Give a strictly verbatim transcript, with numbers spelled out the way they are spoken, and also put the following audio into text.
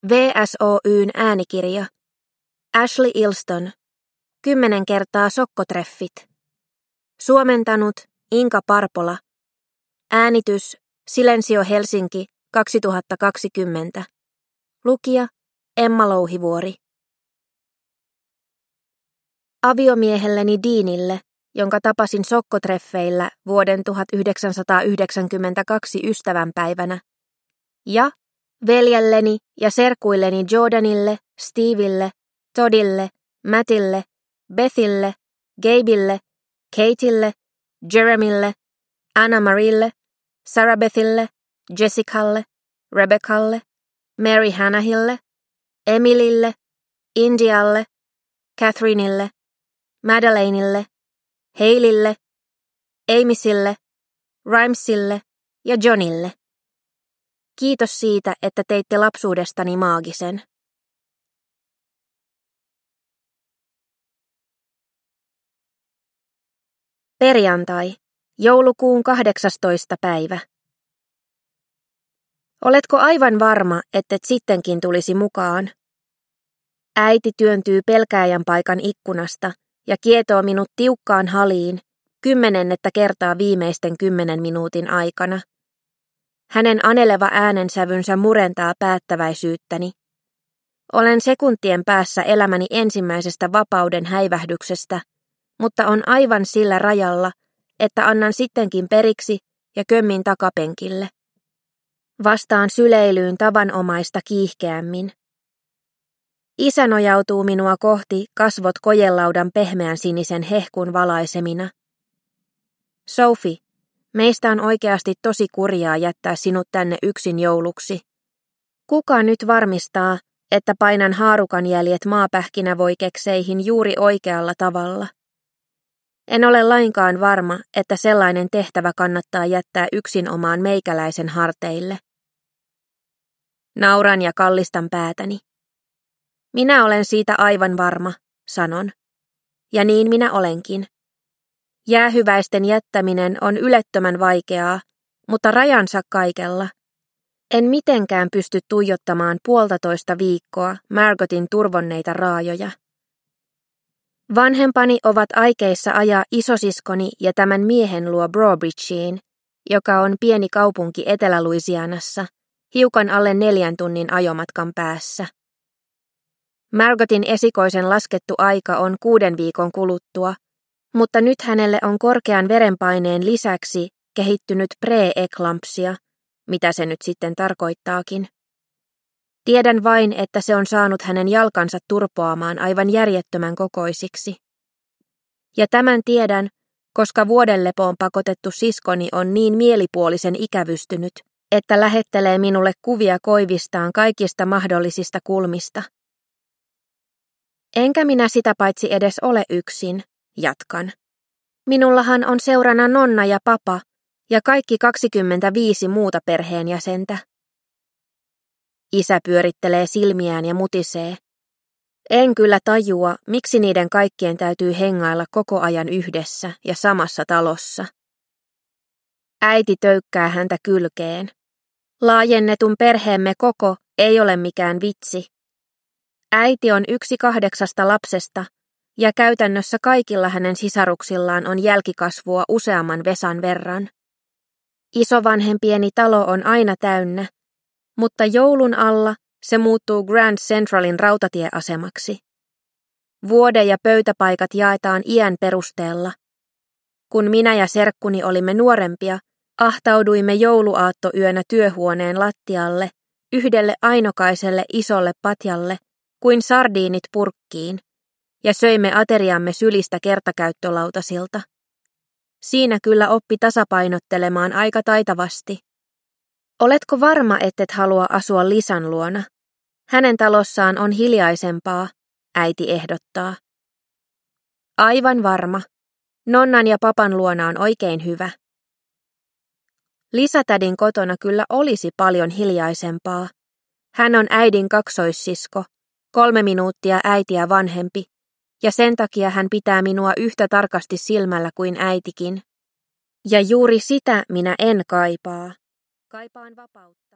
V S O Y:n äänikirja. Ashley Ilston. Kymmenen kertaa sokkotreffit. Suomentanut Inka Parpola. Äänitys Silensio Helsinki kaksituhattakaksikymmentä. Lukija Emma Louhivuori. Aviomiehelleni Deanille, jonka tapasin sokkotreffeillä vuoden tuhatyhdeksänsataayhdeksänkymmentäkaksi ystävänpäivänä, ja veljelleni ja serkuilleni Jordanille, Stevelle, Toddille, Mattille, Bethille, Gabeille, Kateille, Jeremille, Anna-Marille, Sarabethille, Jessicalle, Rebeccalle, Mary Hannahille, Emilylle, Indialle, Catherineille, Madeleinelle, Haileylle, Amysille, Rhymesille ja Johnille. Kiitos siitä, että teitte lapsuudestani maagisen. Perjantai, joulukuun kahdeksastoista päivä. Oletko aivan varma, ettet sittenkin tulisi mukaan? Äiti työntyy pelkääjän paikan ikkunasta ja kietoo minut tiukkaan haliin kymmenennettä kertaa viimeisten kymmenen minuutin aikana. Hänen aneleva äänensävynsä murentaa päättäväisyyttäni. Olen sekuntien päässä elämäni ensimmäisestä vapauden häivähdyksestä, mutta on aivan sillä rajalla, että annan sittenkin periksi ja kömmin takapenkille. Vastaan syleilyyn tavanomaista kiihkeämmin. Isä nojautuu minua kohti kasvot kojelaudan pehmeän sinisen hehkun valaisemina. Sophie, meistä on oikeasti tosi kurjaa jättää sinut tänne yksin jouluksi. Kuka nyt varmistaa, että painan haarukan jäljet maapähkinävoikekseihin juuri oikealla tavalla? En ole lainkaan varma, että sellainen tehtävä kannattaa jättää yksin omaan meikäläisen harteille. Nauran ja kallistan päätäni. Minä olen siitä aivan varma, sanon. Ja niin minä olenkin. Jäähyväisten jättäminen on ylettömän vaikeaa, mutta rajansa kaikella. En mitenkään pysty tuijottamaan puoltatoista viikkoa Margotin turvonneita raajoja. Vanhempani ovat aikeissa ajaa isosiskoni ja tämän miehen luo Brobridgeen, joka on pieni kaupunki Etelä-Louisianassa, hiukan alle neljän tunnin ajomatkan päässä. Margotin esikoisen laskettu aika on kuuden viikon kuluttua, mutta nyt hänelle on korkean verenpaineen lisäksi kehittynyt pre-eklampsia, mitä se nyt sitten tarkoittaakin. Tiedän vain, että se on saanut hänen jalkansa turpoamaan aivan järjettömän kokoisiksi. Ja tämän tiedän, koska vuodenlepoon pakotettu siskoni on niin mielipuolisen ikävystynyt, että lähettelee minulle kuvia koivistaan kaikista mahdollisista kulmista. Enkä minä sitä paitsi edes ole yksin, jatkan. Minullahan on seurana nonna ja papa ja kaikki kaksikymmentäviisi muuta perheenjäsentä. Isä pyörittelee silmiään ja mutisee. En kyllä tajua, miksi niiden kaikkien täytyy hengailla koko ajan yhdessä ja samassa talossa. Äiti töykkää häntä kylkeen. Laajennetun perheemme koko ei ole mikään vitsi. Äiti on yksi kahdeksasta lapsesta, ja käytännössä kaikilla hänen sisaruksillaan on jälkikasvua useamman Vesan verran. Isovanhempieni talo on aina täynnä, mutta joulun alla se muuttuu Grand Centralin rautatieasemaksi. Vuode- ja pöytäpaikat jaetaan iän perusteella. Kun minä ja serkkuni olimme nuorempia, ahtauduimme jouluaattoyönä työhuoneen lattialle yhdelle ainokaiselle isolle patjalle kuin sardiinit purkkiin, ja söimme ateriamme sylistä kertakäyttölautasilta. Siinä kyllä oppi tasapainottelemaan aika taitavasti. Oletko varma, ettet halua asua Lisan luona? Hänen talossaan on hiljaisempaa, äiti ehdottaa. Aivan varma. Nonnan ja papan luona on oikein hyvä. Lisatädin kotona kyllä olisi paljon hiljaisempaa. Hän on äidin kaksoissisko, kolme minuuttia äitiä vanhempi, ja sen takia hän pitää minua yhtä tarkasti silmällä kuin äitikin. Ja juuri sitä minä en kaipaa. Kaipaan vapautta.